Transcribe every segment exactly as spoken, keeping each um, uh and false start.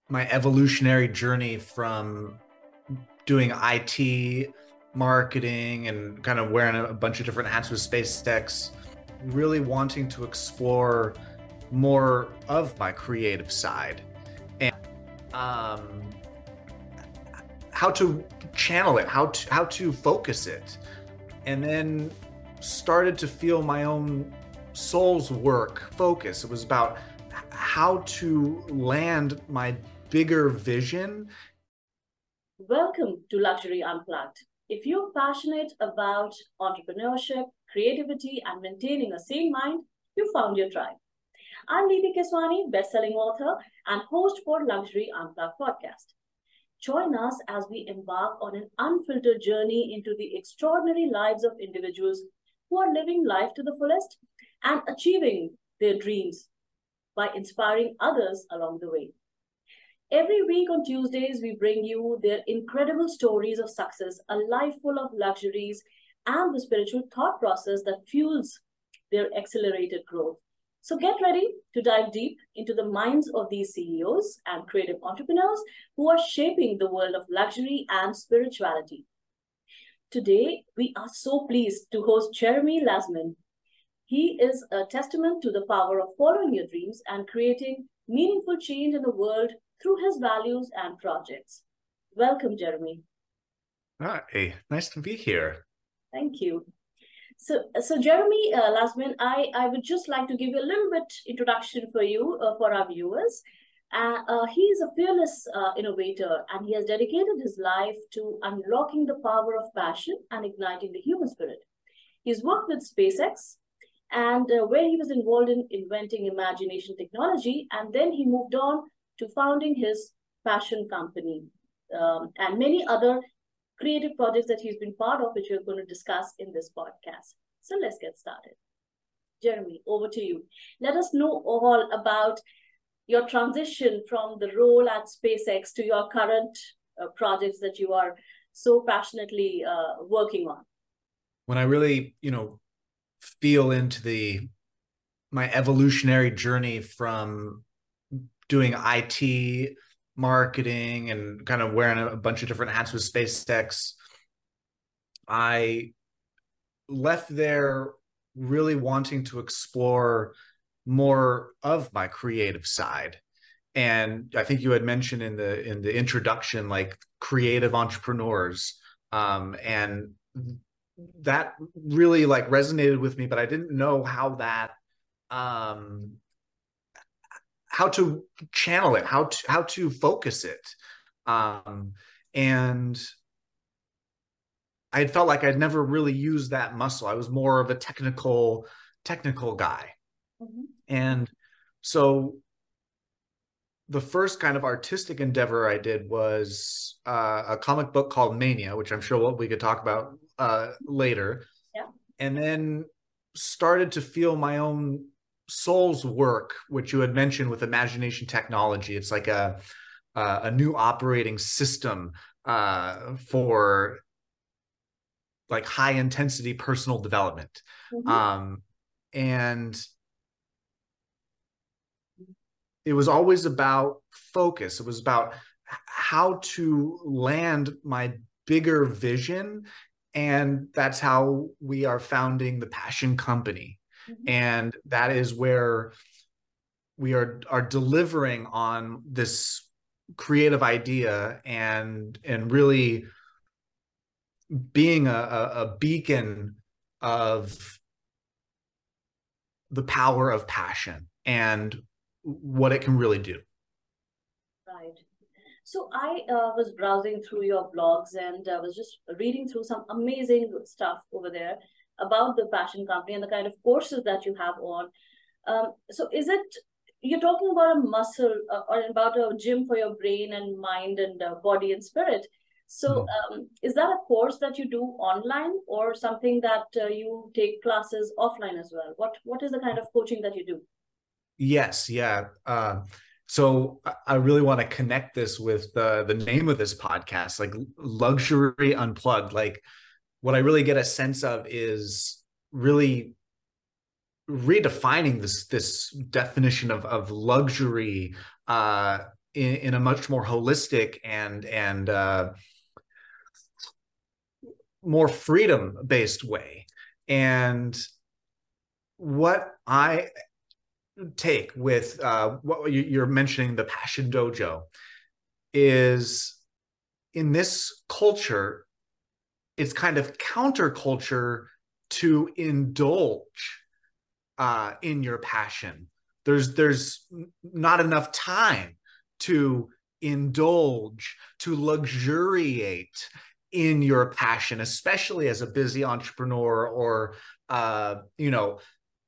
my evolutionary journey from doing I T marketing and kind of wearing a bunch of different hats with SpaceX, really wanting to explore more of my creative side and um, how to channel it, how to how to focus it, and then started to feel my own soul's work focus. It was about how to land my bigger vision. Welcome to Luxury Unplugged. If you're passionate about entrepreneurship, creativity, and maintaining a sane mind, you found your tribe. I'm Neeti Keswani, best-selling author and host for Luxury Unplugged podcast. Join us as we embark on an unfiltered journey into the extraordinary lives of individuals who are living life to the fullest and achieving their dreams by inspiring others along the way. Every week on Tuesdays, we bring you their incredible stories of success, a life full of luxuries, and the spiritual thought process that fuels their accelerated growth. So get ready to dive deep into the minds of these C E Os and creative entrepreneurs who are shaping the world of luxury and spirituality. Today, we are so pleased to host Jeremy Lasman. He is a testament to the power of following your dreams and creating meaningful change in the world through his values and projects. Welcome, Jeremy. Hi, nice to be here. Thank you. So, so Jeremy uh, Lasman, I, I would just like to give you a little bit introduction for you, uh, for our viewers. Uh, uh, he is a fearless uh, innovator, and he has dedicated his life to unlocking the power of passion and igniting the human spirit. He's worked with SpaceX, and uh, where he was involved in inventing imagination technology, and then he moved on to founding his fashion company um, and many other creative projects that he's been part of, which we're going to discuss in this podcast. So let's get started. Jeremy, over to you. Let us know all about your transition from the role at SpaceX to your current uh, projects that you are so passionately uh, working on. When I really, you know, feel into the my evolutionary journey from doing I T marketing and kind of wearing a bunch of different hats with SpaceX, I left there really wanting to explore more of my creative side. And I think you had mentioned in the in the introduction, like creative entrepreneurs, um, and that really like resonated with me, but I didn't know how that um how to channel it, how to how to focus it. Um and I had felt like I'd never really used that muscle. I was more of a technical technical guy. Mm-hmm. And so the first kind of artistic endeavor I did was uh, a comic book called Mania, which I'm sure we could talk about uh, later. Yeah. And then started to feel my own soul's work, which you had mentioned with imagination technology. It's like a uh, a new operating system uh, for like high intensity personal development. Mm-hmm. Um, and it was always about focus. It was about how to land my bigger vision. And that's how we are founding the Passion Company. Mm-hmm. And that is where we are, are delivering on this creative idea and, and really being a, a beacon of the power of passion and what it can really do. Right. So I uh, was browsing through your blogs and I uh, was just reading through some amazing stuff over there about the Passion Company and the kind of courses that you have on. Um, so is it, you're talking about a muscle uh, or about a gym for your brain and mind and uh, body and spirit. So um, is that a course that you do online or something that uh, you take classes offline as well? What What is the kind of coaching that you do? Yes, yeah. Uh, so I really want to connect this with uh, the name of this podcast, like Luxury Unplugged. Like what I really get a sense of is really redefining this this definition of of luxury uh, in, in a much more holistic and and uh, more freedom-based way. And what I take with uh, what you're mentioning, the Passion Dojo, is in this culture, it's kind of counterculture to indulge uh, in your passion. There's there's not enough time to indulge, to luxuriate in your passion, especially as a busy entrepreneur, or uh, you know,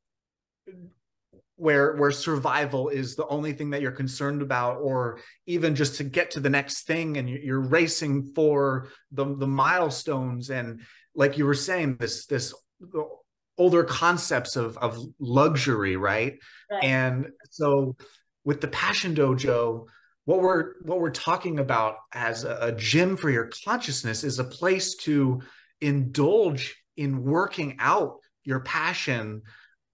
where where survival is the only thing that you're concerned about, or even just to get to the next thing, and you're racing for the the milestones. And like you were saying, this this older concepts of of luxury, right? Right. And so with the Passion Dojo, what we're what we're talking about as a, a gym for your consciousness is a place to indulge in working out your passion,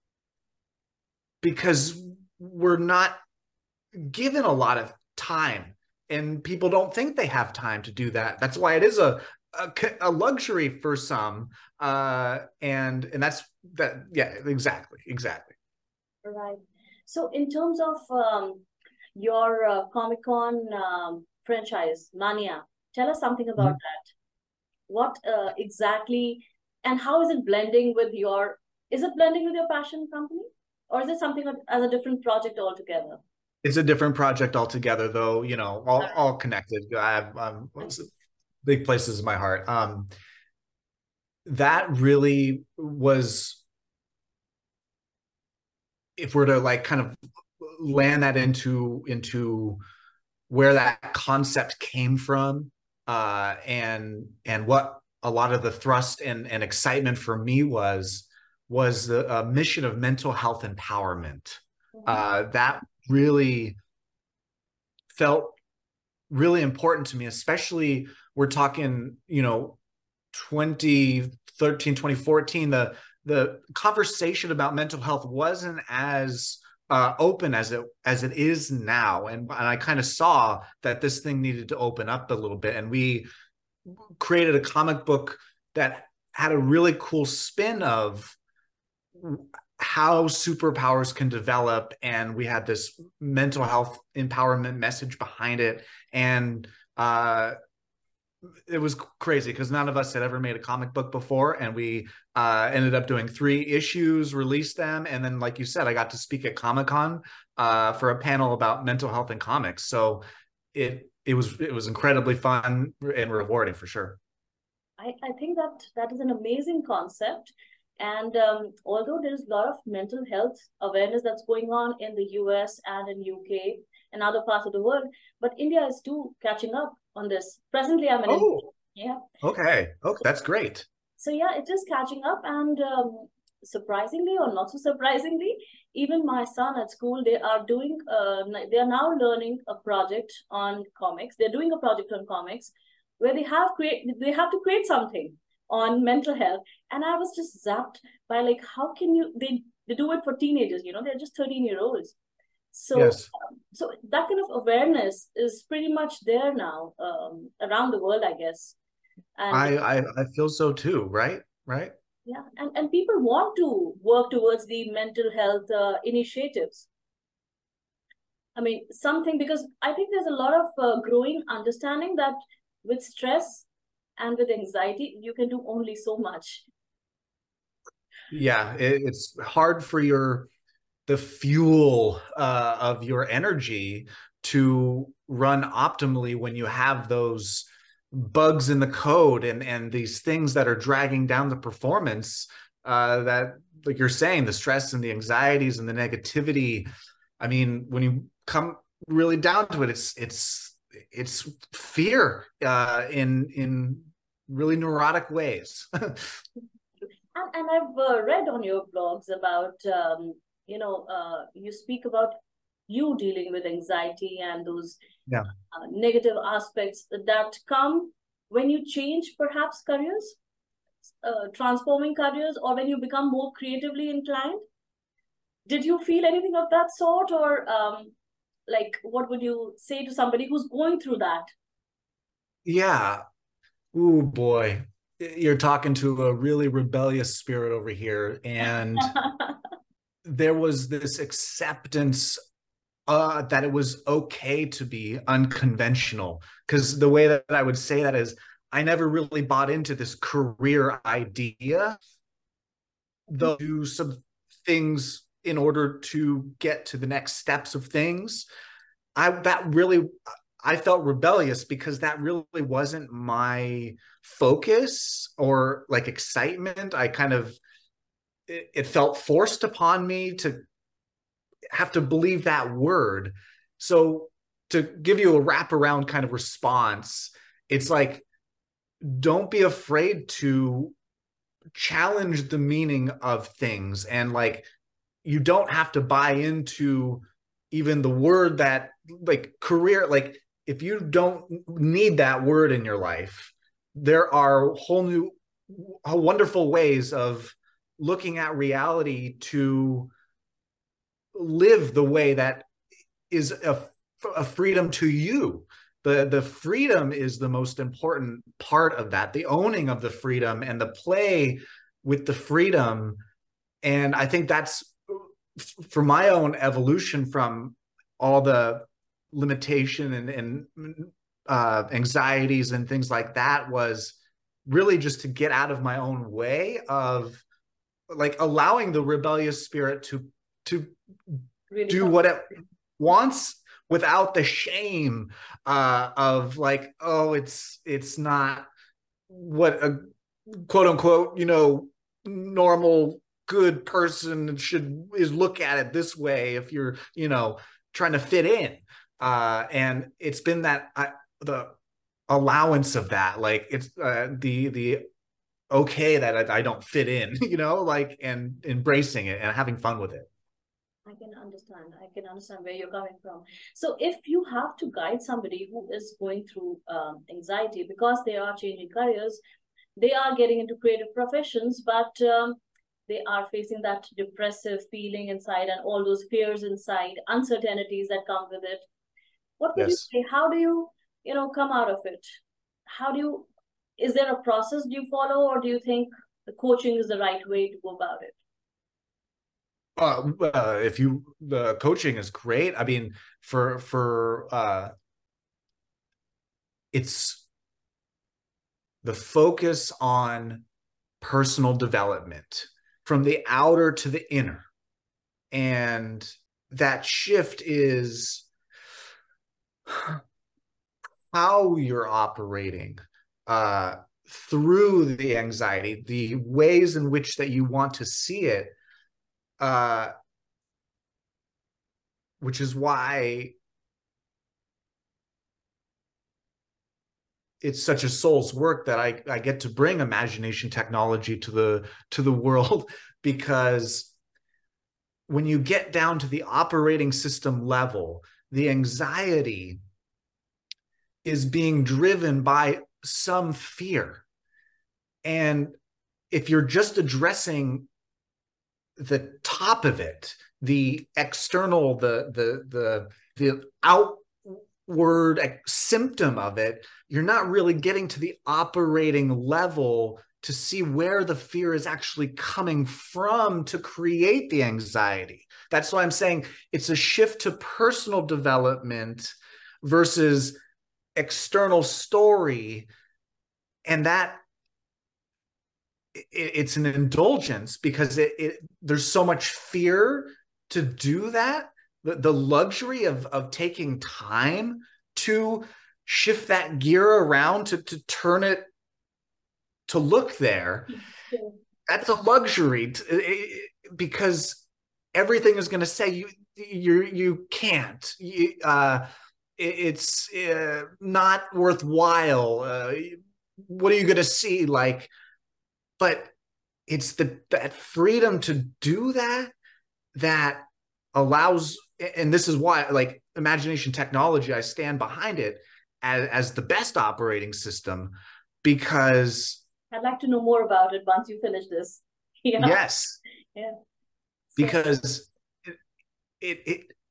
because we're not given a lot of time, and people don't think they have time to do that. That's why it is a a, a luxury for some, uh, and and that's that. Yeah, exactly, exactly. Right. So in terms of um, your uh, Comic-Con um, franchise, Mania, tell us something about Mm-hmm. that. What uh, exactly, and how is it blending with your, is it blending with your passion company? Or is it something as a different project altogether? It's a different project altogether, though. You know, all All all connected. I have um, big places in my heart. Um, that really was, if we're to like kind of land that into into where that concept came from, uh, and and what a lot of the thrust and, and excitement for me was was the uh, mission of mental health empowerment. right. Uh, that really felt really important to me, especially we're talking, you know, twenty thirteen, twenty fourteen, the the conversation about mental health wasn't as uh, open as it as it is now, and, and I kind of saw that this thing needed to open up a little bit, and we created a comic book that had a really cool spin of how superpowers can develop, and we had this mental health empowerment message behind it. And uh it was crazy because none of us had ever made a comic book before, and we uh, ended up doing three issues, released them, and then, like you said, I got to speak at Comic-Con uh, for a panel about mental health in comics. So it it was it was incredibly fun and rewarding for sure. I, I think that that is an amazing concept. And um, although there is a lot of mental health awareness that's going on in the U S and in U K and other parts of the world, but India is too catching up on this. Presently, I'm in India. Oh, Yeah. okay. Oh, that's great. So yeah, it is catching up, and um, surprisingly or not so surprisingly, even my son at school, they are doing, uh, they are now learning a project on comics. They're doing a project on comics where they have create, they have to create something on mental health. And I was just zapped by like, how can you, they, they do it for teenagers, you know, they're just thirteen year olds. So, Yes, um, so that kind of awareness is pretty much there now um, around the world, I guess. And I, I I feel so too. Right, right. yeah, and, and people want to work towards the mental health uh, initiatives. I mean, something, because I think there's a lot of uh, growing understanding that with stress and with anxiety, you can do only so much. Yeah, it, it's hard for your the fuel uh, of your energy to run optimally when you have those bugs in the code, and and these things that are dragging down the performance, uh, that, like you're saying, the stress and the anxieties and the negativity. I mean, when you come really down to it, it's it's it's fear uh, in in really neurotic ways. And, and I've uh, read on your blogs about, um, you know, uh, you speak about you dealing with anxiety and those Yeah. uh, negative aspects that come when you change perhaps careers, uh, transforming careers, or when you become more creatively inclined. Did you feel anything of that sort, or um, like, what would you say to somebody who's going through that? Yeah. Ooh, boy. You're talking to a really rebellious spirit over here. And there was this acceptance uh, that it was okay to be unconventional. Because the way that I would say that is, I never really bought into this career idea, though do some things in order to get to the next steps of things. I that really I felt rebellious because that really wasn't my focus or like excitement. I kind of it, it felt forced upon me to have to believe that word. So to give you a wraparound kind of response, it's like, don't be afraid to challenge the meaning of things. And like, you don't have to buy into even the word that, like, career, like if you don't need that word in your life, there are whole new wonderful ways of looking at reality to live the way that is a, a freedom to you. The, the freedom is the most important part of that, the owning of the freedom and the play with the freedom. And I think that's for my own evolution from all the limitation and, and uh, anxieties and things like that, was really just to get out of my own way of like allowing the rebellious spirit to to really do what it wants without the shame uh, of like, oh, it's it's not what a quote unquote, you know, normal good person should is look at it this way if you're, you know, trying to fit in. Uh, and it's been that I, the allowance of that, like it's uh, the the okay that I, I don't fit in, you know, like, and embracing it and having fun with it. I can understand. I can understand where you're coming from. So if you have to guide somebody who is going through um, anxiety because they are changing careers, they are getting into creative professions, but um, they are facing that depressive feeling inside and all those fears inside, uncertainties that come with it. What would yes. you say? How do you, you know, come out of it? How do you, is there a process do you follow, or do you think the coaching is the right way to go about it? Uh, uh, if you, the coaching is great. I mean, for, for, uh, it's the focus on personal development from the outer to the inner. And that shift is how you're operating uh, through the anxiety, the ways in which that you want to see it, uh, which is why it's such a soul's work that I, I get to bring imagination technology to the to the world, because when you get down to the operating system level, the anxiety is being driven by some fear. And if you're just addressing the top of it, the external, the the the the outward symptom of it, you're not really getting to the operating level to see where the fear is actually coming from to create the anxiety. That's why I'm saying it's a shift to personal development versus external story. And that it, it's an indulgence because it, it there's so much fear to do that. The, the luxury of, of taking time to shift that gear around, to, to turn it, to look there, that's a luxury to, because everything is going to say you you you can't. You, uh, it, it's uh, not worthwhile. Uh, what are you going to see? Like, but it's the that freedom to do that that allows, and this is why, like, imagination technology, I stand behind it as, as the best operating system, because I'd like to know more about it once you finish this. Yeah. Yes. Yeah. So, because it, it, it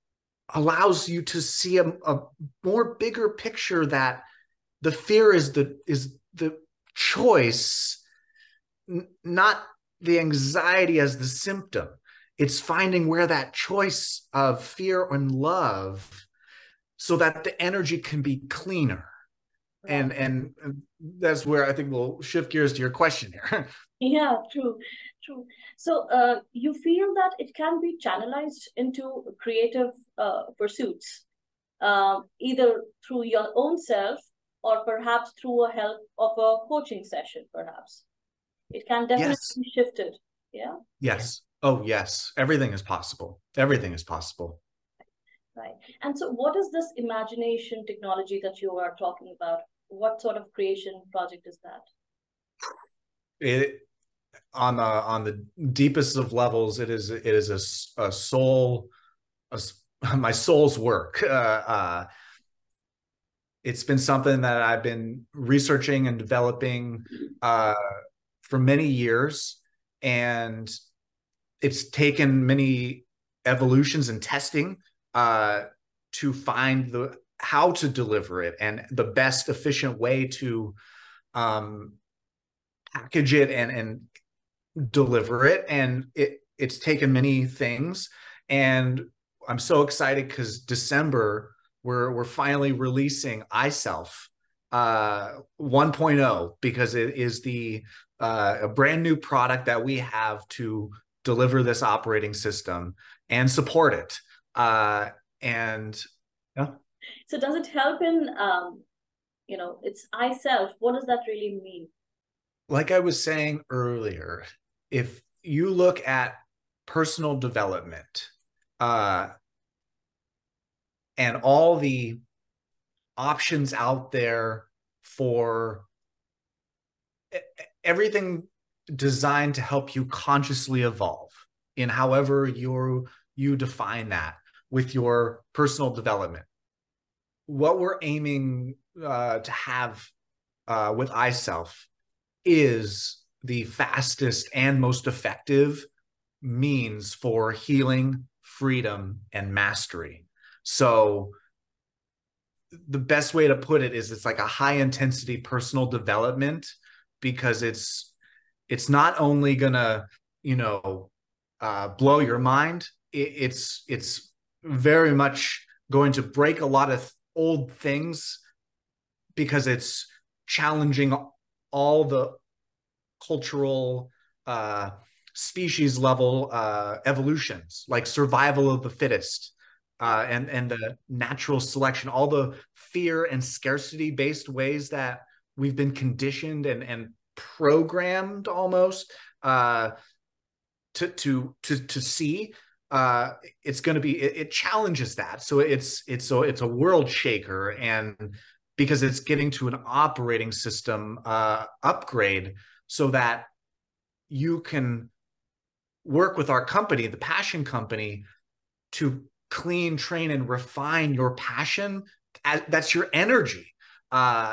allows you to see a, a more bigger picture, that the fear is the is the choice, n- not the anxiety as the symptom. It's finding where that choice of fear and love, so that the energy can be cleaner. Right. And and that's where I think we'll shift gears to your question here. Yeah, true, true. So, uh, you feel that it can be channelized into creative uh, pursuits, um, either through your own self or perhaps through a help of a coaching session, perhaps. It can definitely Yes. be shifted. Yeah, Yes. Oh, yes. Everything is possible. Everything is possible. right. And so, what is this imagination technology that you are talking about? What sort of creation project is that? It on the on the deepest of levels, it is it is a, a soul, a, my soul's work. Uh, uh, it's been something that I've been researching and developing uh, for many years, and it's taken many evolutions and testing uh, to find the how to deliver it and the best efficient way to um, package it and and deliver it. And it it's taken many things, and I'm so excited because December we're we're finally releasing iSelf uh one point oh, because it is the uh, a brand new product that we have to deliver this operating system and support it. Uh, and yeah, So, does it help in, um, you know, it's I self? What does that really mean? like I was saying earlier, if you look at personal development, uh, and all the options out there for everything designed to help you consciously evolve in however you you define that with your personal development. What we're aiming uh, to have uh, with iSelf is the fastest and most effective means for healing, freedom, and mastery. So the best way to put it is it's like a high intensity personal development, because it's it's not only gonna, you know, uh, blow your mind. It, it's it's very much going to break a lot of old things, because it's challenging all the cultural uh, species level uh, evolutions, like survival of the fittest, Yeah. uh, and and the natural selection, all the fear and scarcity based ways that we've been conditioned and and programmed almost uh, to to to to see. Uh, it's going to be it, it challenges that, so it's it's so it's a world shaker, and because it's getting to an operating system uh, upgrade, so that you can work with our company, the Passion Company, to clean, train, and refine your passion. That's your energy. Uh,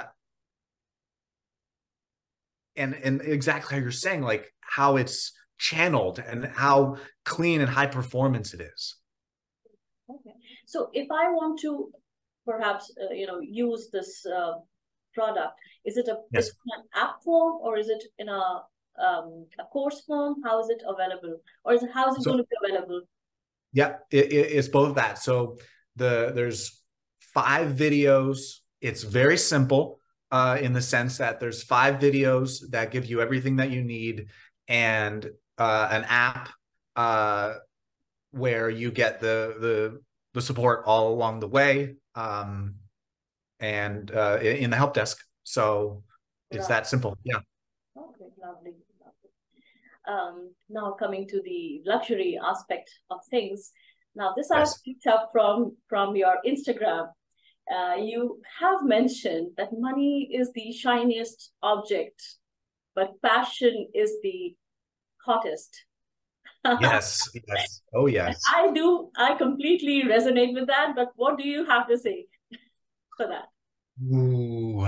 and and exactly how you're saying, like how it's channeled and how clean and high performance it is. Okay. So, if I want to perhaps, uh, you know, use this uh, product, is it a Yes. it's an app form, or is it in a um, a course form? How is it available, or is it how is it So going to be available? yeah, it, it, it's both of that. So the there's five videos. It's very simple uh, in the sense that there's five videos that give you everything that you need, and uh, an app uh, where you get the the the support all along the way, um, and uh, in the help desk. So it's Right. that simple. Yeah. Okay. Lovely. Lovely. Um, now coming to the luxury aspect of things. Now, this I've Yes. picked up from from your Instagram. Uh, you have mentioned that money is the shiniest object, but passion is the hottest. Yes. Yes. Oh, yes. I do, I completely resonate with that, but what do you have to say for that? Ooh.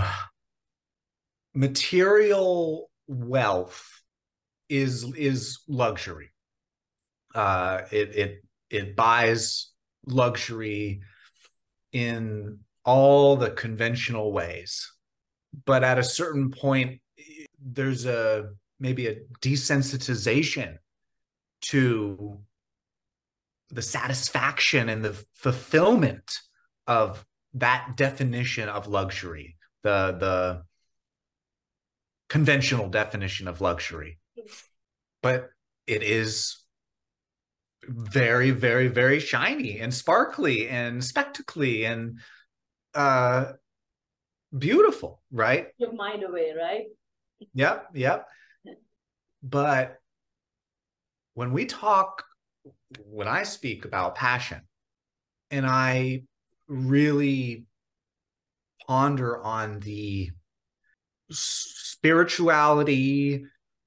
Material wealth is is luxury. Uh, it it it buys luxury in all the conventional ways. But at a certain point, there's a maybe a desensitization to the satisfaction and the fulfillment of that definition of luxury, the the conventional definition of luxury. But it is very, very, very shiny and sparkly and spectacly and uh, beautiful, right? Your mind away, right? Yep, yep. But when we talk, when I speak about passion, and I really ponder on the spirituality,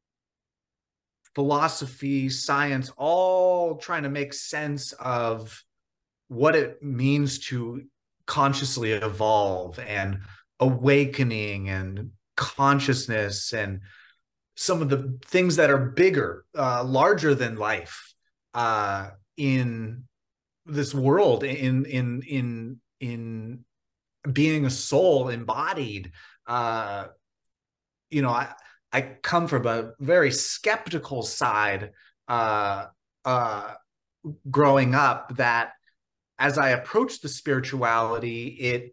philosophy, science, all trying to make sense of what it means to consciously evolve and awakening and consciousness and some of the things that are bigger, uh, larger than life uh, in this world, in in in in being a soul embodied. Uh, you know, I I come from a very skeptical side uh, uh, growing up, that as I approached the spirituality, it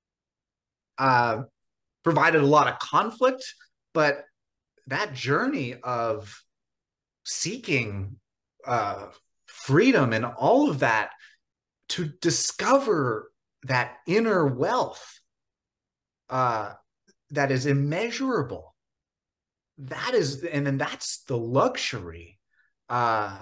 uh, provided a lot of conflict, but that journey of seeking uh, freedom and all of that, to discover that inner wealth uh, that is immeasurable, that is, and then that's the luxury, uh,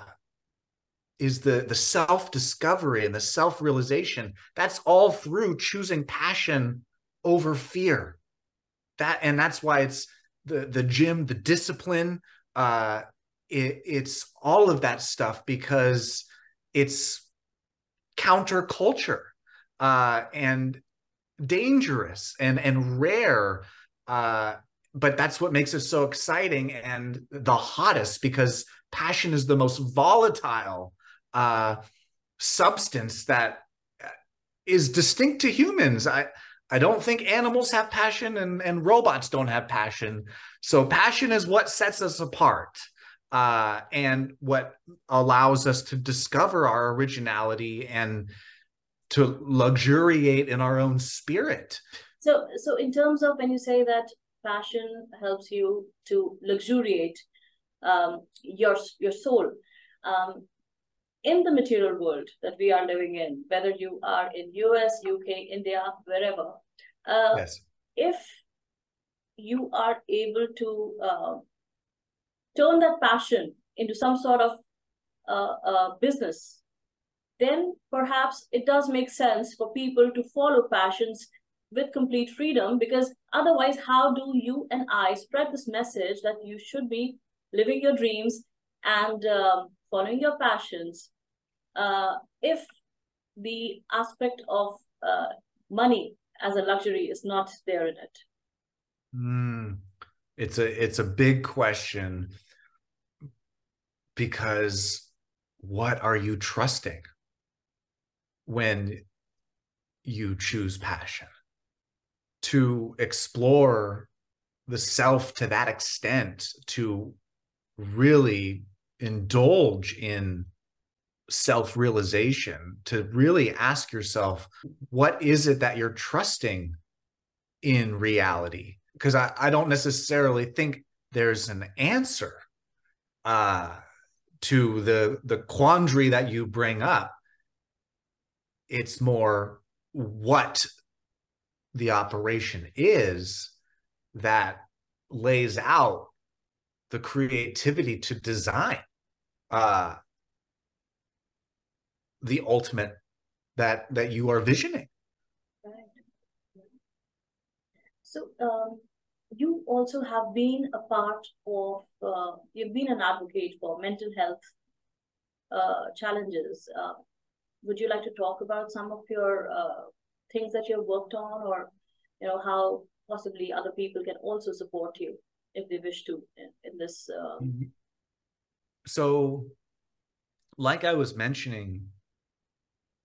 is the the self-discovery and the self-realization. That's all through choosing passion over fear. That, and that's why it's the the gym, the discipline, uh, it, it's all of that stuff, because it's counterculture uh, and dangerous and and rare. Uh, but that's what makes it so exciting and the hottest, because passion is the most volatile uh, substance that is distinct to humans. I I don't think animals have passion, and, and robots don't have passion. So passion is what sets us apart, uh, and what allows us to discover our originality and to luxuriate in our own spirit. So, so in terms of when you say that passion helps you to luxuriate um, your your soul, um, in the material world that we are living in, whether you are in U S, U K, India, wherever, uh, Yes. if you are able to uh, turn that passion into some sort of uh, uh, business, then perhaps it does make sense for people to follow passions with complete freedom, because otherwise, how do you and I spread this message that you should be living your dreams and um, following your passions uh, if the aspect of uh, money as a luxury is not there in it? Mm, it's a it's a big question, because what are you trusting when you choose passion? To explore the self to that extent, to really indulge in self-realization, to really ask yourself, what is it that you're trusting in reality? Because I, I don't necessarily think there's an answer uh, to the the quandary that you bring up. It's more what the operation is that lays out the creativity to design uh, the ultimate that that you are visioning. Right. So um, you also have been a part of, uh, you've been an advocate for mental health uh, challenges. Uh, would you like to talk about some of your uh, things that you've worked on, or you know how possibly other people can also support you if they wish to in, in this? Uh... So, like I was mentioning,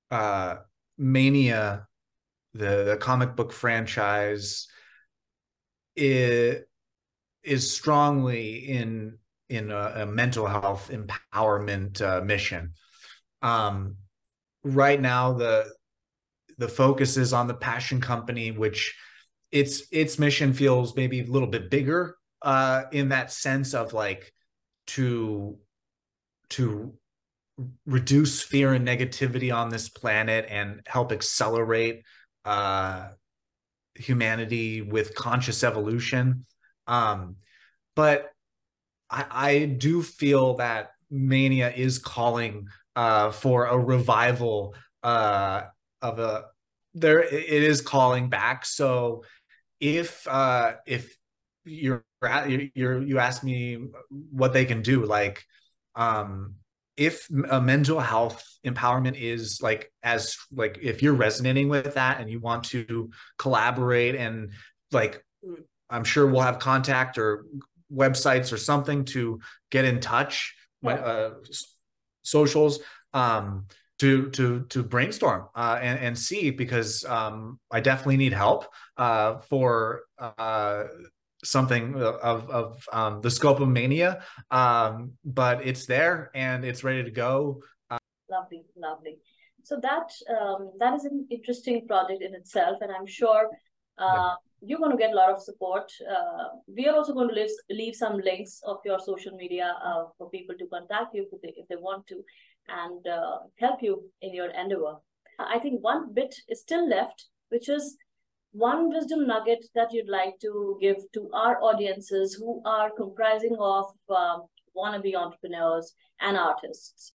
uh, Mania, the the comic book franchise, is is strongly in in a, a mental health empowerment uh, mission. Um, right now, the the focus is on the Passion Company, which its its mission feels maybe a little bit bigger uh, in that sense of like to to reduce fear and negativity on this planet and help accelerate uh, humanity with conscious evolution. Um, but I, I do feel that Mania is calling uh, for a revival uh, of a there. It is calling back. So if uh, if you're you're you ask me what they can do, like um, if a mental health empowerment is like as like if you're resonating with that and you want to collaborate and like I'm sure we'll have contact or websites or something to get in touch when uh, socials um to to to brainstorm uh, and, and see because um, I definitely need help uh, for uh, something of of um, the scope of Mania, um, but it's there and it's ready to go. Uh, lovely, lovely. So that um, that is an interesting project in itself, and I'm sure uh, yeah. you're going to get a lot of support. Uh, we are also going to leave, leave some links of your social media uh, for people to contact you if they, if they want to, and uh, help you in your endeavor. I think one bit is still left, which is one wisdom nugget that you'd like to give to our audiences who are comprising of um, wannabe entrepreneurs and artists.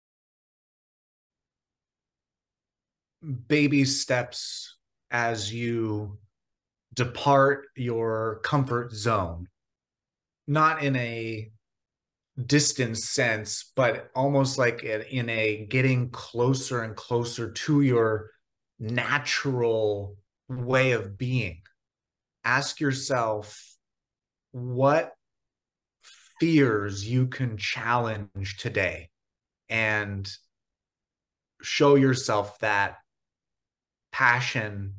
Baby steps as you depart your comfort zone, not in a distance sense, but almost like in a getting closer and closer to your natural way of being. Ask yourself what fears you can challenge today and show yourself that passion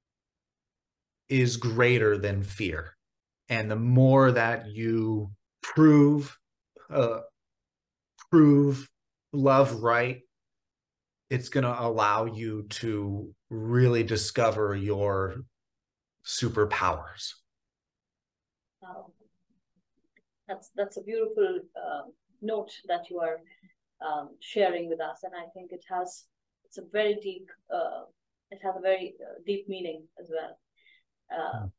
is greater than fear. And the more that you prove, uh, prove love right, it's going to allow you to really discover your superpowers. Wow. That's that's a beautiful uh, note that you are um, sharing with us, and I think it has it's a very deep uh, it has a very uh, deep meaning as well. Uh, mm.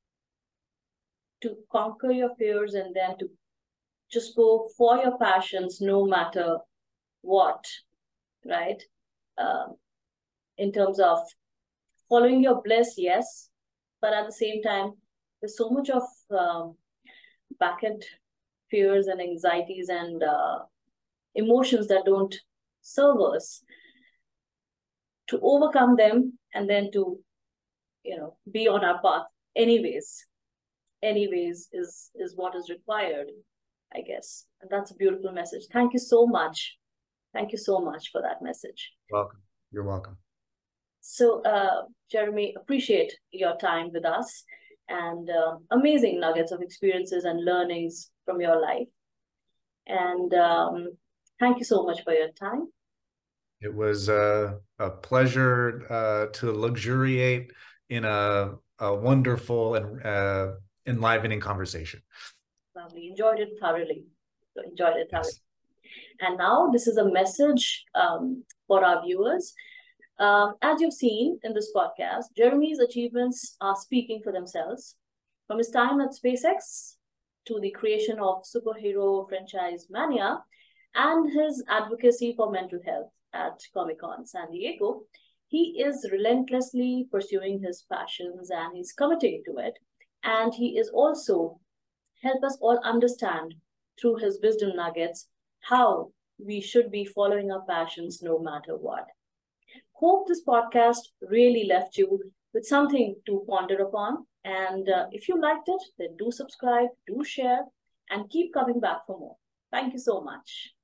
To conquer your fears and then to just go for your passions, no matter what, right? Um, in terms of following your bliss, yes, but at the same time, there's so much of um, back-end fears and anxieties and uh, emotions that don't serve us. To overcome them and then to, you know, be on our path anyways, anyways is, is what is required, I guess. And that's a beautiful message. Thank you so much. Thank you so much for that message. Welcome. You're welcome. So, uh, Jeremy, appreciate your time with us and uh, amazing nuggets of experiences and learnings from your life. And um, thank you so much for your time. It was uh, a pleasure uh, to luxuriate in a, a wonderful and uh, enlivening conversation. Lovely. Enjoyed it thoroughly. Enjoyed it thoroughly. Yes. And now this is a message um, for our viewers. Um, as you've seen in this podcast, Jeremy's achievements are speaking for themselves. From his time at SpaceX to the creation of superhero franchise Mania and his advocacy for mental health at Comic-Con San Diego, he is relentlessly pursuing his passions and he's committing to it. And he is also help us all understand through his wisdom nuggets how we should be following our passions no matter what. Hope this podcast really left you with something to ponder upon. And uh, if you liked it, then do subscribe, do share, and keep coming back for more. Thank you so much.